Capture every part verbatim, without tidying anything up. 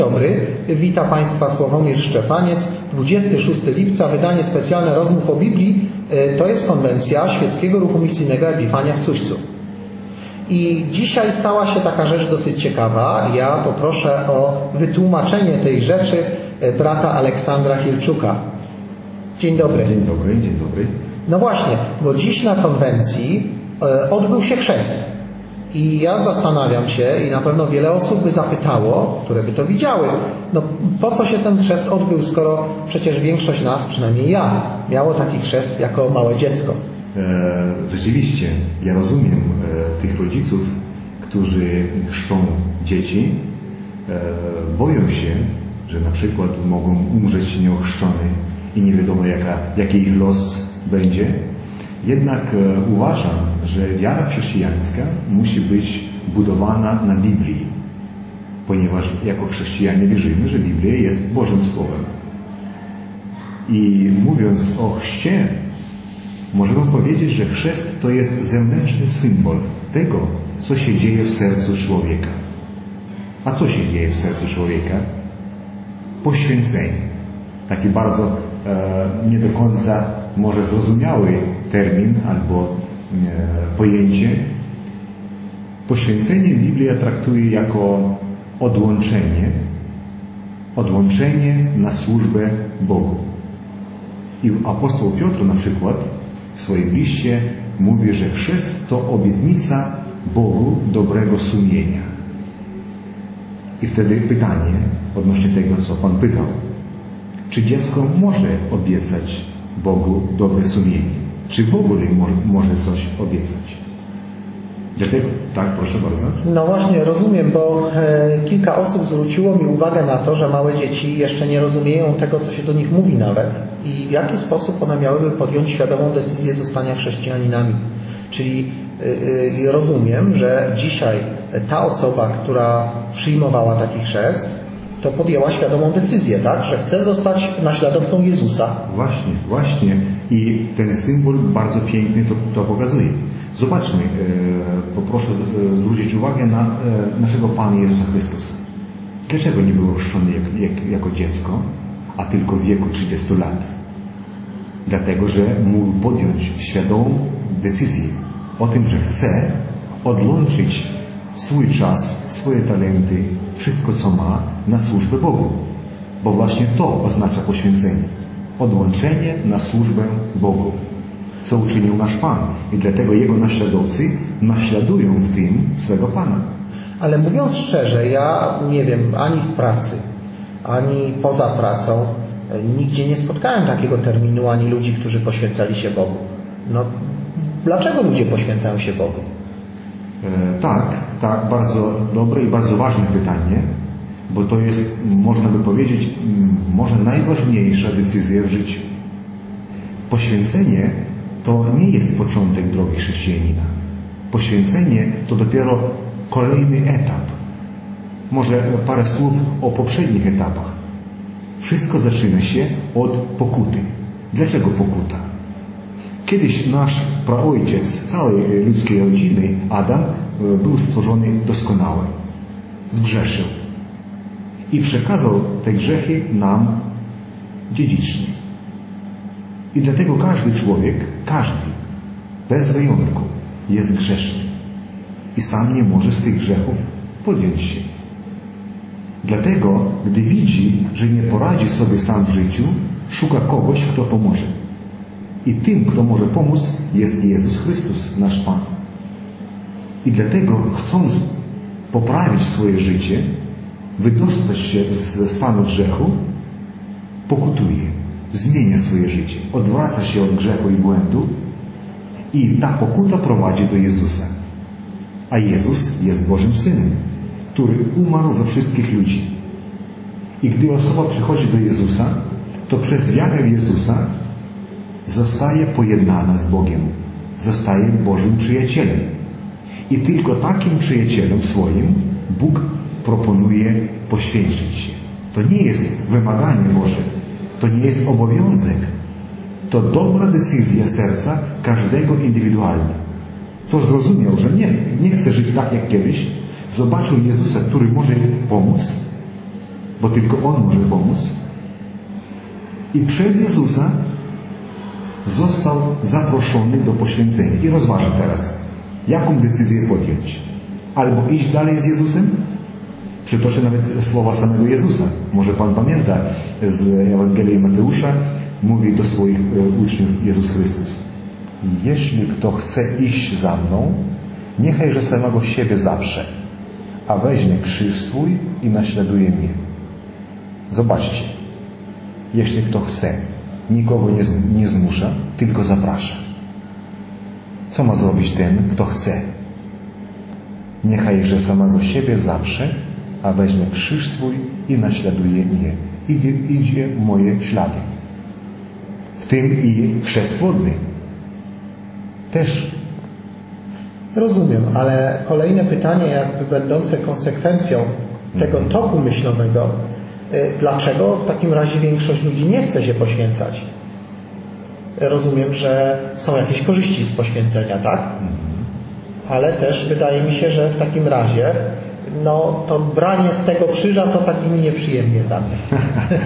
dobry, wita Państwa Sławomir Szczepaniec. dwudziestego szóstego lipca, wydanie specjalne Rozmów o Biblii. To jest konwencja Świeckiego Ruchu Misyjnego Epifania w Suścu. I dzisiaj stała się taka rzecz dosyć ciekawa. Ja poproszę o wytłumaczenie tej rzeczy brata Aleksandra Hilczuka. Dzień dobry. Dzień dobry, dzień dobry. No właśnie, bo dziś na konwencji odbył się chrzest. I ja zastanawiam się, i na pewno wiele osób by zapytało, które by to widziały, no po co się ten chrzest odbył, skoro przecież większość nas, przynajmniej ja, miało taki chrzest jako małe dziecko. E, rzeczywiście, ja rozumiem e, tych rodziców, którzy chrzczą dzieci, e, boją się, że na przykład mogą umrzeć nieochrzczony i nie wiadomo jaka, jaki ich los będzie. Jednak e, uważam, że wiara chrześcijańska musi być budowana na Biblii, ponieważ jako chrześcijanie wierzymy, że Biblia jest Bożym Słowem. I mówiąc o chrzcie, możemy powiedzieć, że chrzest to jest zewnętrzny symbol tego, co się dzieje w sercu człowieka. A co się dzieje w sercu człowieka? Poświęcenie. Taki bardzo e, nie do końca może zrozumiały termin albo e, pojęcie. Poświęcenie Biblia traktuje jako odłączenie, odłączenie na służbę Bogu. I apostoł Piotr na przykład w swoim liście mówi, że chrzest to obietnica Bogu dobrego sumienia. I wtedy pytanie odnośnie tego, co Pan pytał. Czy dziecko może obiecać Bogu dobre sumienie? Czy w ogóle może coś obiecać? Dlatego, tak, proszę bardzo. No właśnie, rozumiem, bo e, kilka osób zwróciło mi uwagę na to, że małe dzieci jeszcze nie rozumieją tego, co się do nich mówi nawet i w jaki sposób one miałyby podjąć świadomą decyzję zostania chrześcijaninami. Czyli e, e, rozumiem, że dzisiaj ta osoba, która przyjmowała taki chrzest, to podjęła świadomą decyzję, tak? Że chce zostać naśladowcą Jezusa. Właśnie, właśnie. I ten symbol bardzo pięknie to, to pokazuje. Zobaczmy, e, poproszę e, zwrócić uwagę na e, naszego Pana Jezusa Chrystusa. Dlaczego nie był chrzczony jak, jak, jako dziecko, a tylko w wieku trzydziestu lat? Dlatego, że mógł podjąć świadomą decyzję o tym, że chce odłączyć swój czas, swoje talenty, wszystko co ma na służbę Bogu. Bo właśnie to oznacza poświęcenie. Odłączenie na służbę Bogu. Co uczynił nasz Pan. I dlatego Jego naśladowcy naśladują w tym swego Pana. Ale mówiąc szczerze, ja nie wiem, ani w pracy, ani poza pracą, nigdzie nie spotkałem takiego terminu, ani ludzi, którzy poświęcali się Bogu. No, dlaczego ludzie poświęcają się Bogu? E, tak, tak, bardzo dobre i bardzo ważne pytanie, bo to jest, można by powiedzieć, może najważniejsza decyzja w życiu. Poświęcenie to nie jest początek drogi chrześcijanina. Poświęcenie to dopiero kolejny etap. Może parę słów o poprzednich etapach. Wszystko zaczyna się od pokuty. Dlaczego pokuta? Kiedyś nasz praojciec całej ludzkiej rodziny, Adam, był stworzony doskonały. Zgrzeszył. I przekazał te grzechy nam dziedzicznie. I dlatego każdy człowiek, każdy, bez wyjątku, jest grzeszny. I sam nie może z tych grzechów podjąć się. Dlatego, gdy widzi, że nie poradzi sobie sam w życiu, szuka kogoś, kto pomoże. I tym, kto może pomóc, jest Jezus Chrystus, nasz Pan. I dlatego, chcąc poprawić swoje życie, wydostać się ze stanu grzechu, pokutuje. Zmienia swoje życie, odwraca się od grzechu i błędu i ta pokuta prowadzi do Jezusa. A Jezus jest Bożym Synem, który umarł za wszystkich ludzi. I gdy osoba przychodzi do Jezusa, to przez wiarę w Jezusa zostaje pojednana z Bogiem, zostaje Bożym przyjacielem. I tylko takim przyjacielom swoim Bóg proponuje poświęcić się. To nie jest wymaganie Boże. To nie jest obowiązek. To dobra decyzja serca każdego indywidualnie. Kto zrozumiał, że nie, nie chce żyć tak jak kiedyś, zobaczył Jezusa, który może pomóc, bo tylko On może pomóc. I przez Jezusa został zaproszony do poświęcenia. I rozważa teraz, jaką decyzję podjąć. Albo iść dalej z Jezusem. Przytoczę nawet słowa samego Jezusa. Może Pan pamięta z Ewangelii Mateusza, mówi do swoich uczniów Jezus Chrystus: jeśli kto chce iść za mną, niechajże samego siebie zaprze, a weźmie krzyż swój i naśladuje mnie. Zobaczcie, jeśli kto chce, nikogo nie, nie zmusza, tylko zaprasza. Co ma zrobić ten, kto chce? Niechajże samego siebie zaprze, a weźmie krzyż swój i naśladuje mnie. Idzie, idzie moje ślady. W tym i chrzest wodny. Też. Rozumiem, ale kolejne pytanie, jakby będące konsekwencją tego toku myślowego, dlaczego w takim razie większość ludzi nie chce się poświęcać? Rozumiem, że są jakieś korzyści z poświęcenia, tak? Ale też wydaje mi się, że w takim razie no to branie z tego krzyża to tak brzmi nieprzyjemnie dla mnie.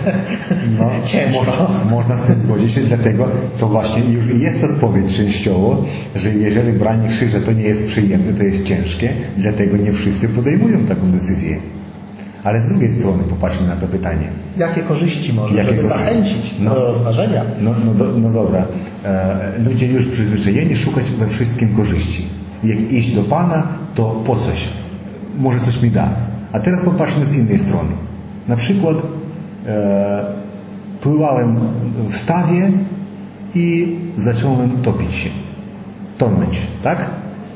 No, ciężko. Można, można z tym zgodzić się, dlatego to właśnie już jest odpowiedź częściowo, że jeżeli branie krzyża to nie jest przyjemne, to jest ciężkie, dlatego nie wszyscy podejmują taką decyzję. Ale z drugiej strony popatrzmy na to pytanie. Jakie korzyści może, Jakie żeby korzyści? zachęcić No, do rozważenia? No, no, do, no dobra. E, ludzie już przyzwyczajeni szukać we wszystkim korzyści. Jak iść do Pana, to po coś. Może coś mi da. A teraz popatrzmy z innej strony. Na przykład e, pływałem w stawie i zacząłem topić się. Tonąć, tak?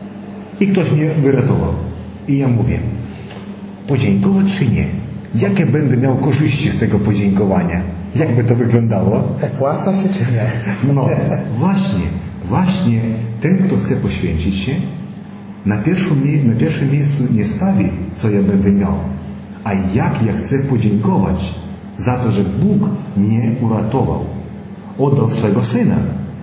I ktoś mnie wyratował. I ja mówię, podziękować czy nie? Jakie będę miał korzyści z tego podziękowania? Jak by to wyglądało? Opłaca się czy nie? No, właśnie, właśnie ten, kto chce poświęcić się, na pierwszym, na pierwszym miejscu nie stawi, co ja będę miał, a jak ja chcę podziękować za to, że Bóg mnie uratował. Oddał swego Syna.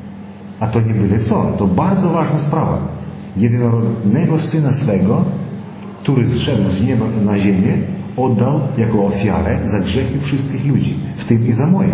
A to nie byle co, to bardzo ważna sprawa. Jedynorodnego Syna swego, który zszedł z nieba na ziemię, oddał jako ofiarę za grzechy wszystkich ludzi, w tym i za moje.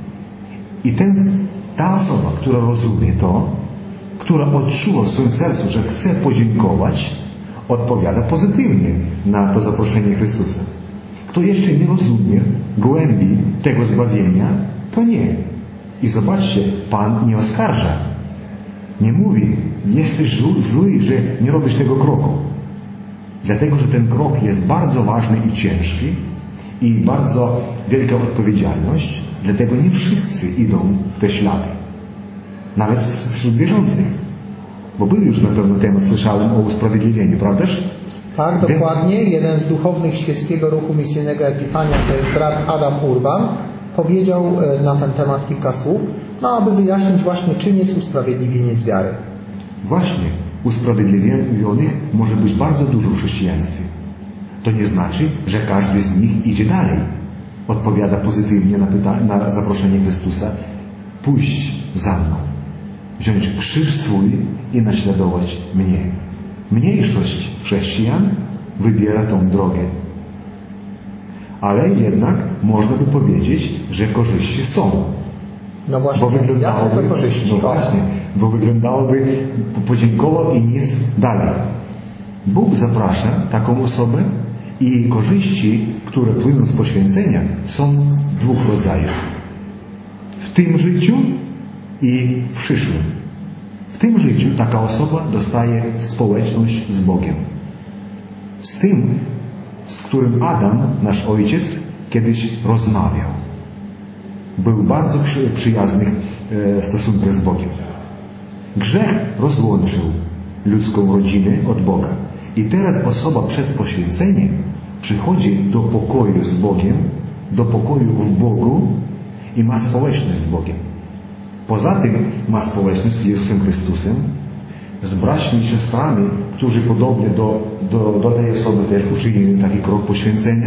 I ten, ta osoba, która rozumie to, która odczuła w swoim sercu, że chce podziękować, odpowiada pozytywnie na to zaproszenie Chrystusa. Kto jeszcze nie rozumie głębi tego zbawienia, to nie. I zobaczcie, Pan nie oskarża. Nie mówi, jesteś zły, że nie robisz tego kroku. Dlatego, że ten krok jest bardzo ważny i ciężki i bardzo wielka odpowiedzialność. Dlatego nie wszyscy idą w te ślady. Nawet wśród wierzących. Bo był już na pewno temat, słyszałem o usprawiedliwieniu, prawdaż? Tak, dokładnie. Jeden z duchownych świeckiego ruchu misyjnego Epifania, to jest brat Adam Urban, powiedział na ten temat kilka słów, no aby wyjaśnić właśnie, czym jest usprawiedliwienie z wiary. Właśnie. Usprawiedliwionych może być bardzo dużo w chrześcijaństwie. To nie znaczy, że każdy z nich idzie dalej. Odpowiada pozytywnie na, pyta- na zaproszenie Chrystusa. Pójść za mną. Wziąć krzyż swój i naśladować mnie. Mniejszość chrześcijan wybiera tą drogę. Ale jednak można by powiedzieć, że korzyści są. No właśnie, bo wyglądałoby, jakie to korzyści? no właśnie, bo wyglądałoby, podziękował i nic dalej. Bóg zaprasza taką osobę i korzyści, które płyną z poświęcenia, są dwóch rodzajów. W tym życiu i w przyszłym. W tym życiu taka osoba dostaje społeczność z Bogiem. Z tym, z którym Adam, nasz ojciec, kiedyś rozmawiał. Był w bardzo przy, przyjaznych e, stosunkach z Bogiem. Grzech rozłączył ludzką rodzinę od Boga. I teraz osoba przez poświęcenie przychodzi do pokoju z Bogiem, do pokoju w Bogu i ma społeczność z Bogiem. Poza tym ma społeczność z Jezusem Chrystusem, z braćmi i siostrami, którzy podobnie do, do, do tej osoby też uczynili taki krok poświęcenia.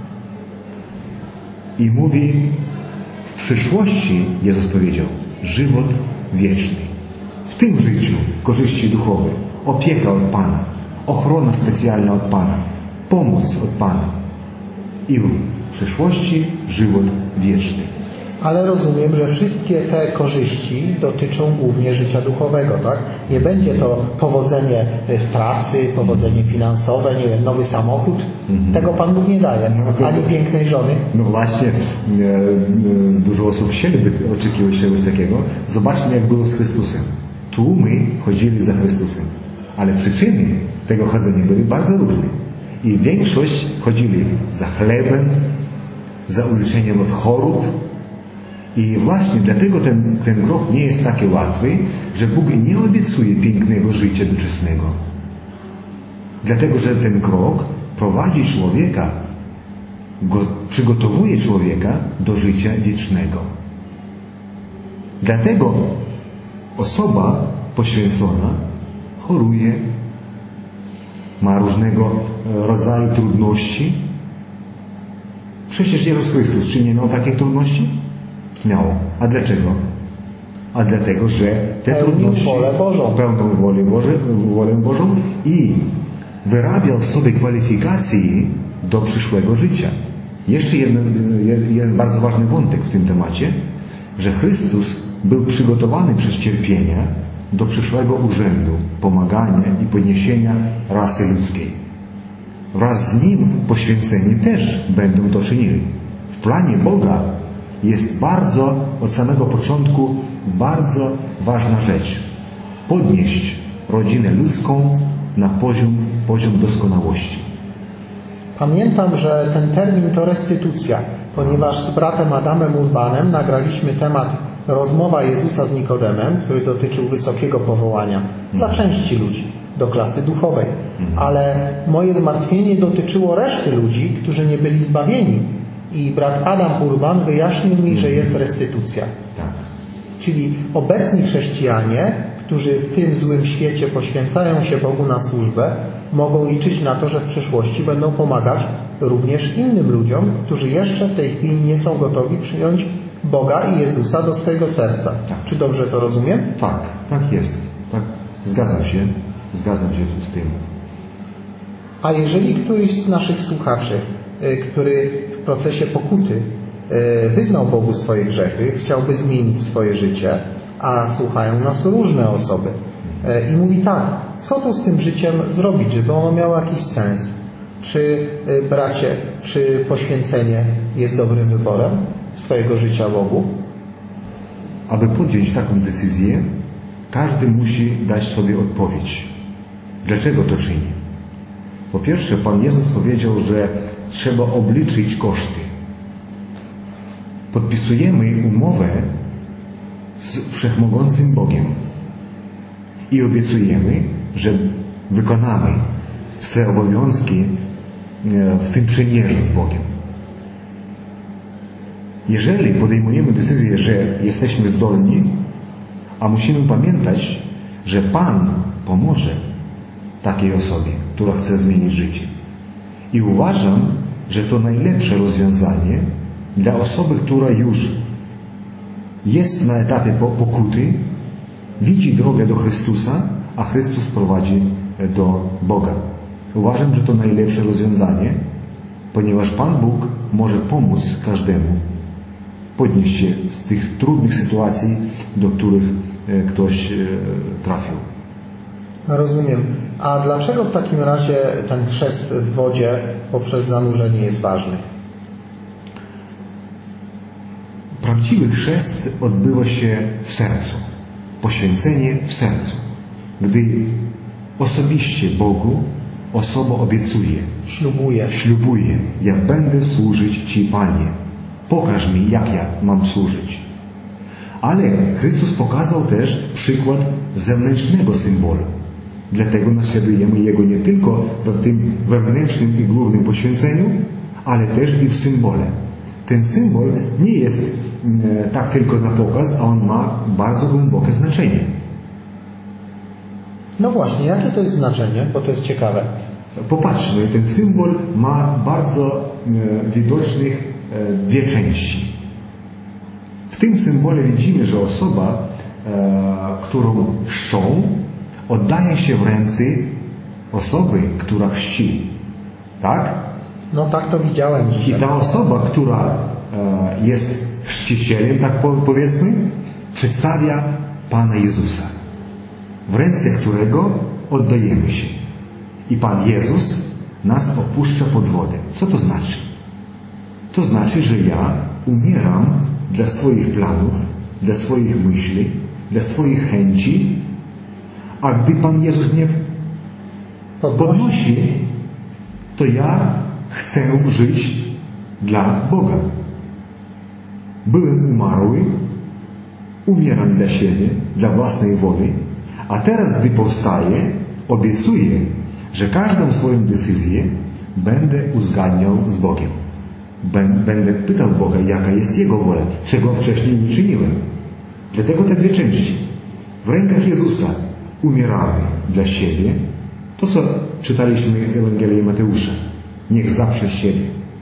I mówi, w przyszłości, Jezus powiedział, żywot wieczny. W tym życiu korzyści duchowe, opieka od Pana, ochrona specjalna od Pana, pomoc od Pana. I w przyszłości żywot wieczny. Ale rozumiem, że wszystkie te korzyści dotyczą głównie życia duchowego, tak? Nie będzie to powodzenie w pracy, powodzenie finansowe, nie wiem, nowy samochód. Mhm. Tego Pan Bóg nie daje. Ani pięknej żony. No właśnie, dużo osób chcieliby oczekiwać czegoś takiego. Zobaczmy, jak było z Chrystusem. Tłumy chodzili za Chrystusem, ale przyczyny tego chodzenia były bardzo różne. I większość chodzili za chlebem, za uleczeniem od chorób. I właśnie dlatego ten, ten krok nie jest taki łatwy, że Bóg nie obiecuje pięknego życia doczesnego. Dlatego, że ten krok prowadzi człowieka, go, przygotowuje człowieka do życia wiecznego. Dlatego osoba poświęcona choruje, ma różnego rodzaju trudności. Przecież Jezus Chrystus, czy nie miał takich trudności? Miał. A dlaczego? A dlatego, że te pełnił trudności wolę Bożą. pełnił wolę, Boże, wolę Bożą i wyrabiał w sobie kwalifikacji do przyszłego życia. Jeszcze jeden, jeden bardzo ważny wątek w tym temacie, że Chrystus był przygotowany przez cierpienia do przyszłego urzędu, pomagania i podniesienia rasy ludzkiej. Wraz z Nim poświęceni też będą to czynili. W planie Boga jest bardzo, od samego początku, bardzo ważna rzecz. Podnieść rodzinę ludzką na poziom, poziom doskonałości. Pamiętam, że ten termin to restytucja, ponieważ z bratem Adamem Urbanem nagraliśmy temat Rozmowa Jezusa z Nikodemem, który dotyczył wysokiego powołania dla części ludzi, do klasy duchowej. Ale moje zmartwienie dotyczyło reszty ludzi, którzy nie byli zbawieni. I brat Adam Urban wyjaśnił mi, że jest restytucja. Tak. Czyli obecni chrześcijanie, którzy w tym złym świecie poświęcają się Bogu na służbę, mogą liczyć na to, że w przyszłości będą pomagać również innym ludziom, którzy jeszcze w tej chwili nie są gotowi przyjąć Boga i Jezusa do swojego serca. Tak. Czy dobrze to rozumiem? Tak, tak jest. Tak. Zgadzam się. Zgadzam się z tym. A jeżeli któryś z naszych słuchaczy, który w procesie pokuty wyznał Bogu swoje grzechy, chciałby zmienić swoje życie, a słuchają nas różne osoby i mówi tak, co tu z tym życiem zrobić, żeby ono miało jakiś sens? Czy, bracie, czy poświęcenie jest dobrym wyborem swojego życia Bogu? Aby podjąć taką decyzję, każdy musi dać sobie odpowiedź. Dlaczego to czyni? Po pierwsze, Pan Jezus powiedział, że trzeba obliczyć koszty. Podpisujemy umowę z Wszechmogącym Bogiem i obiecujemy, że wykonamy swe obowiązki w tym przymierzu z Bogiem. Jeżeli podejmujemy decyzję, że jesteśmy zdolni, a musimy pamiętać, że Pan pomoże takiej osobie, która chce zmienić życie. I uważam, że to najlepsze rozwiązanie dla osoby, która już jest na etapie pokuty, widzi drogę do Chrystusa, a Chrystus prowadzi do Boga. Uważam, że to najlepsze rozwiązanie, ponieważ Pan Bóg może pomóc każdemu podnieść się z tych trudnych sytuacji, do których ktoś trafił. Rozumiem. A dlaczego w takim razie ten chrzest w wodzie poprzez zanurzenie jest ważny? Prawdziwy chrzest odbywa się w sercu. Poświęcenie w sercu. Gdy osobiście Bogu osoba obiecuje, Ślubuje. ślubuje, ja będę służyć Ci, Panie. Pokaż mi, jak ja mam służyć. Ale Chrystus pokazał też przykład zewnętrznego symbolu. Dlatego naśladujemy Jego nie tylko w tym wewnętrznym i głównym poświęceniu, ale też i w symbole. Ten symbol nie jest e, tak tylko na pokaz, a on ma bardzo głębokie znaczenie. No właśnie, jakie to jest znaczenie? Bo to jest ciekawe. Popatrzmy, ten symbol ma bardzo e, widocznych e, dwie części. W tym symbole widzimy, że osoba, e, którą chrzczą, oddaje się w ręce osoby, która chrzci. Tak? No tak to widziałem I dzisiaj. ta osoba, która e, jest chrzcicielem, tak powiedzmy, przedstawia Pana Jezusa, w ręce którego oddajemy się. I Pan Jezus nas opuszcza pod wodę. Co to znaczy? To znaczy, że ja umieram dla swoich planów, dla swoich myśli, dla swoich chęci, a gdy Pan Jezus mnie podnosi, to ja chcę żyć dla Boga. Byłem umarły, umieram dla siebie, dla własnej woli, a teraz, gdy powstaję, obiecuję, że każdą swoją decyzję będę uzgadniał z Bogiem. Będę pytał Boga, jaka jest Jego wola, czego wcześniej nie czyniłem. Dlatego te dwie części. W rękach Jezusa umieramy dla siebie. To, co czytaliśmy z Ewangelii Mateusza. Niech zawsze siebie.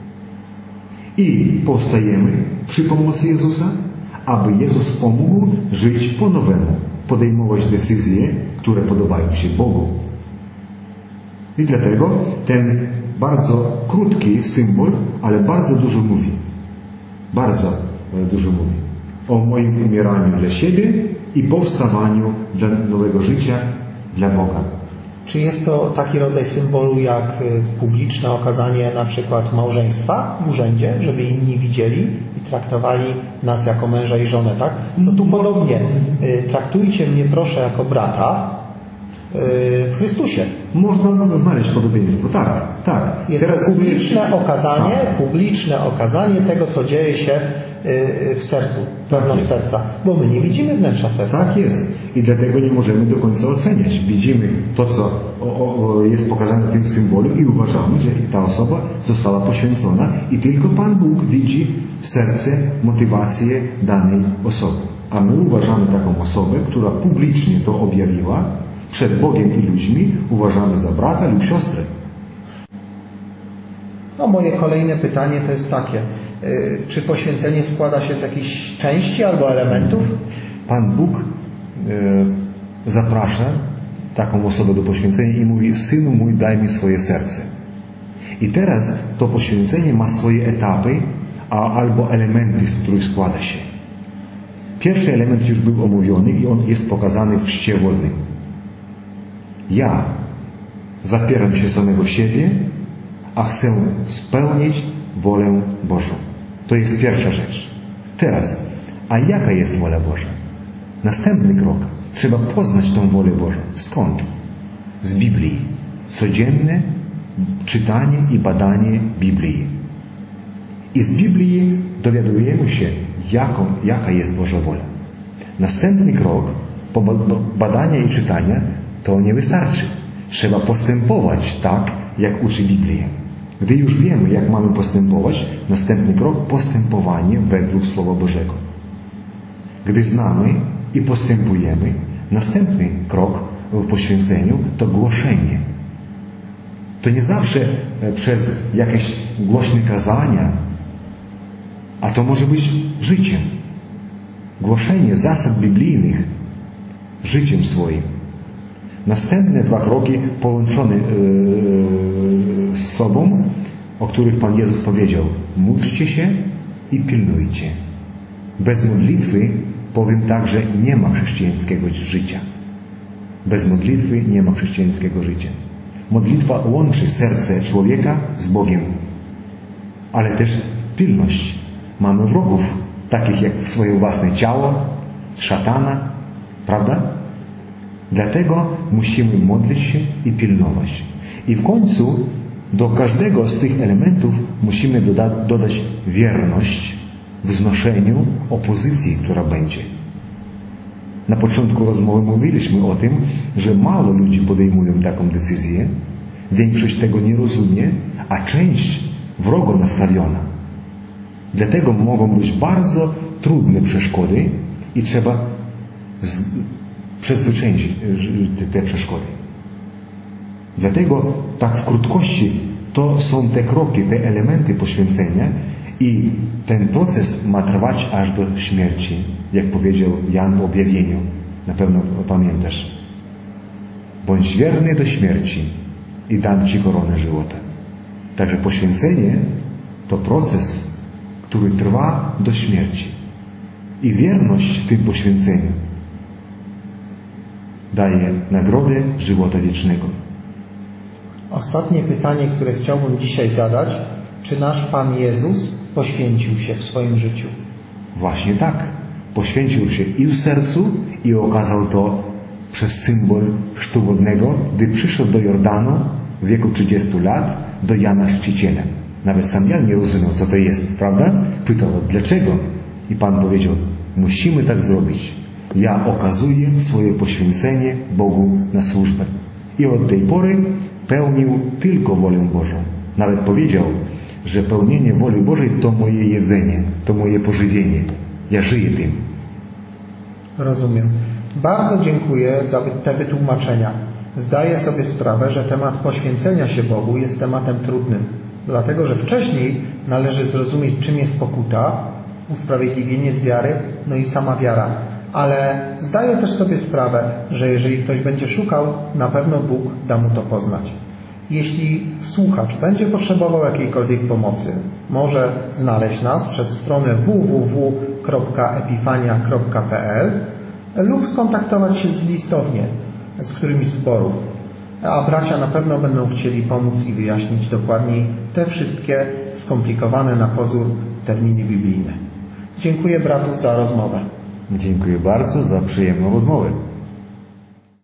I powstajemy przy pomocy Jezusa, aby Jezus pomógł żyć po nowemu, podejmować decyzje, które podobają się Bogu. I dlatego ten bardzo krótki symbol, ale bardzo dużo mówi. Bardzo dużo mówi o moim umieraniu dla siebie i powstawaniu dla nowego życia dla Boga. Czy jest to taki rodzaj symbolu jak publiczne okazanie na przykład małżeństwa w urzędzie, żeby inni widzieli i traktowali nas jako męża i żonę, tak? No tu podobnie. Traktujcie mnie proszę jako brata w Chrystusie. Można znaleźć podobieństwo, tak, tak. Jest to publiczne okazanie, tak. publiczne okazanie tego, co dzieje się w sercu, wewnątrz tak serca, bo my nie widzimy wnętrza serca. Tak jest. I dlatego nie możemy do końca oceniać. Widzimy to, co o, o, jest pokazane w tym symbolu i uważamy, że ta osoba została poświęcona i tylko Pan Bóg widzi serce, motywację danej osoby. A my uważamy taką osobę, która publicznie to objawiła, przed Bogiem i ludźmi uważamy za brata lub siostrę. No moje kolejne pytanie to jest takie. Czy poświęcenie składa się z jakichś części albo elementów? Pan Bóg e, zaprasza taką osobę do poświęcenia i mówi: Synu mój, daj mi swoje serce. I teraz to poświęcenie ma swoje etapy a, albo elementy, z których składa się. Pierwszy element już był omówiony i on jest pokazany w chrzcie wodnym. Ja zapieram się samego siebie, a chcę spełnić wolę Bożą. To jest pierwsza rzecz. Teraz, a jaka jest wola Boża? Następny krok. Trzeba poznać tą wolę Bożą. Skąd? Z Biblii. Codzienne czytanie i badanie Biblii. I z Biblii dowiadujemy się, jaką, jaka jest Boża wola. Następny krok po badania i czytania to nie wystarczy. Trzeba postępować tak, jak uczy Biblia. Gdy już wiemy, jak mamy postępować, następny krok – postępowanie według Słowa Bożego. Gdy znamy i postępujemy, następny krok w poświęceniu to głoszenie. To nie zawsze przez jakieś głośne kazania, a to może być życiem. Głoszenie zasad biblijnych życiem swoim. Następne dwa kroki połączone yy, z sobą, o których Pan Jezus powiedział: módlcie się i pilnujcie. Bez modlitwy, powiem tak, że nie ma chrześcijańskiego życia. Bez modlitwy nie ma chrześcijańskiego życia. Modlitwa łączy serce człowieka z Bogiem, ale też pilność. Mamy wrogów, takich jak swoje własne ciało, szatana, prawda? Dlatego musimy modlić się i pilnować. I w końcu do każdego z tych elementów musimy doda- dodać wierność w znoszeniu opozycji, która będzie. Na początku rozmowy mówiliśmy o tym, że mało ludzi podejmują taką decyzję, większość tego nie rozumie, a część wrogo nastawiona. Dlatego mogą być bardzo trudne przeszkody i trzeba z... przezwyciężyć te przeszkody. Dlatego tak w krótkości to są te kroki, te elementy poświęcenia i ten proces ma trwać aż do śmierci, jak powiedział Jan w objawieniu. Na pewno pamiętasz. Bądź wierny do śmierci i dam Ci koronę żywota. Także poświęcenie to proces, który trwa do śmierci. I wierność w tym poświęceniu daje nagrodę żywota wiecznego. Ostatnie pytanie, które chciałbym dzisiaj zadać. Czy nasz Pan Jezus poświęcił się w swoim życiu? Właśnie tak. Poświęcił się i w sercu i okazał to przez symbol chrztu wodnego, gdy przyszedł do Jordanu w wieku trzydziestu lat do Jana Chrzciciela. Nawet sam Jan nie rozumiał, co to jest, prawda? Pytał, dlaczego? I Pan powiedział, musimy tak zrobić. Ja okazuję swoje poświęcenie Bogu na służbę. I od tej pory pełnił tylko wolę Bożą. Nawet powiedział, że pełnienie woli Bożej to moje jedzenie, to moje pożywienie. Ja żyję tym. Rozumiem. Bardzo dziękuję za te wytłumaczenia. Zdaję sobie sprawę, że temat poświęcenia się Bogu jest tematem trudnym, dlatego że wcześniej należy zrozumieć, czym jest pokuta, usprawiedliwienie z wiary, no i sama wiara. Ale zdaję też sobie sprawę, że jeżeli ktoś będzie szukał, na pewno Bóg da mu to poznać. Jeśli słuchacz będzie potrzebował jakiejkolwiek pomocy, może znaleźć nas przez stronę w w w kropka epifania kropka p l lub skontaktować się z listownie, z którymś z zborów. A bracia na pewno będą chcieli pomóc i wyjaśnić dokładniej te wszystkie skomplikowane na pozór terminy biblijne. Dziękuję bratu za rozmowę. Dziękuję bardzo za przyjemną rozmowę.